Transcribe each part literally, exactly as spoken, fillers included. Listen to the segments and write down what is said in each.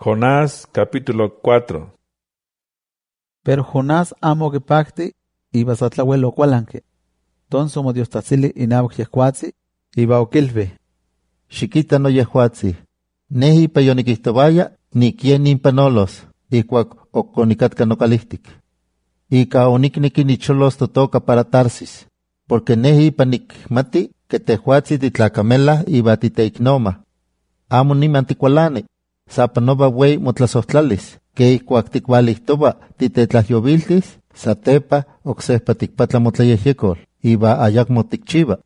Jonás capítulo cuatro. Pero Jonás amo que pacti, iba satlawelo cualanque. Ton somo Dios tatzili inabuc yehcuatzi, iba oquilve. Xiquita no yehuatzi. Nehi pa yoniquistobaya, ni quien nimpanolos, iguac oconicatka nocalihtic. Ica onicniqui nicholos totoca para Tarsis, porque nehi pa nicmati que tehuatzi titlacamela iba titeicnoma. Amo nimanticualani, sapanova wey motlasohtlalis, que iguac ticualihtoba titetlayoviltis, satepa ocsehpa ticpatla motlayehyecol, iba ayacmo ticchiva.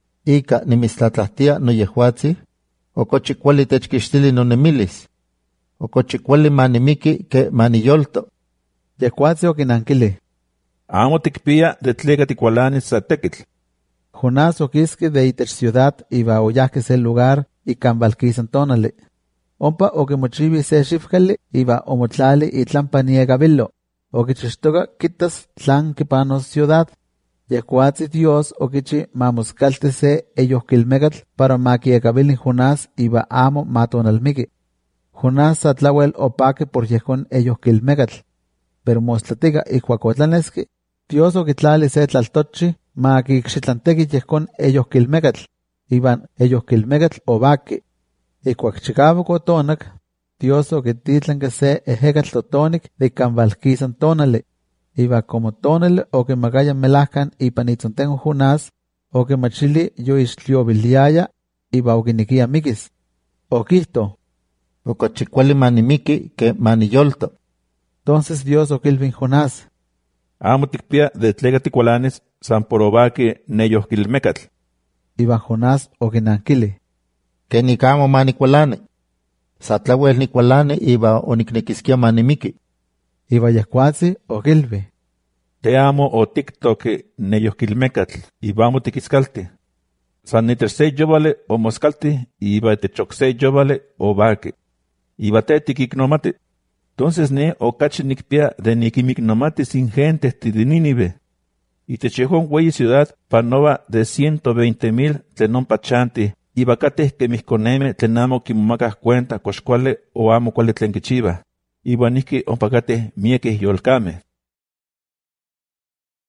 Ica nimislatlatia no yehuatzi, ocochi cuali techquixtili no nemilis, ocochi cuali manimiki que maniyolto. Yehcuatzi oquinanquili. Amo ticpia de tlega ticualanis sa tequitl. Jonás oquisque de itech ciudad iba oyahque se lugar y cambalquisan tonale. Ompa oquimochivi se xifcali iba omotlali itlampa niegavilo, oquichixtoga quitas tlan kipanos ciudad. Yehcuatzi Dios oquichi mamuscalte se ellos quilmegatl para maquiegavili Jonás iba amo matonalmiki. Jonás satlawel opaque por yehon ellos quilmegatl. Pero moslatiga icuacotlanesque, Dios oquitlali se tlaltochi maquixitlantequi yehon ellos quilmegatl. Iban ellos quilmegatl ovaque. Icuacchicavo cotonac, Dios oquititlanque se ejecatl totonic de cambalquisan tonale. Iba como tonale o que magayan melahcan y panitzontengo Jonás, o que machili yo istliobiliaya, iba oquiniquia miquis. Oquito. Ocochicuali manimiki que maniyolto. Entonces Dios oquilvin Jonás. Amo ticpia de tlega ticualanis san porobaque nellos quilmecatl. Iba Jonás oquinanquili. Que nicamo manicualane. Satlawel nicualane iba onicnequisquia manimiki. Iba yehcuatzi oquilve. Te amo o tictoque nellos quilmecatl, y vamos tiquiscalte. San niterse yovale o moscalte, iba techoxe yovale o vaque. Iba te tiquicnomate. Entonces ne o cachi nicpia de niquimicnomate sin gente de Nínive. Y te chejón güey ciudad panova de ciento veinte mil tenon pachante. Iba cate que mis coneme tenamo kimumacas cuenta coscuale o amo cuale tlenquichiva. Iba nisque ompacate mieques yolcame.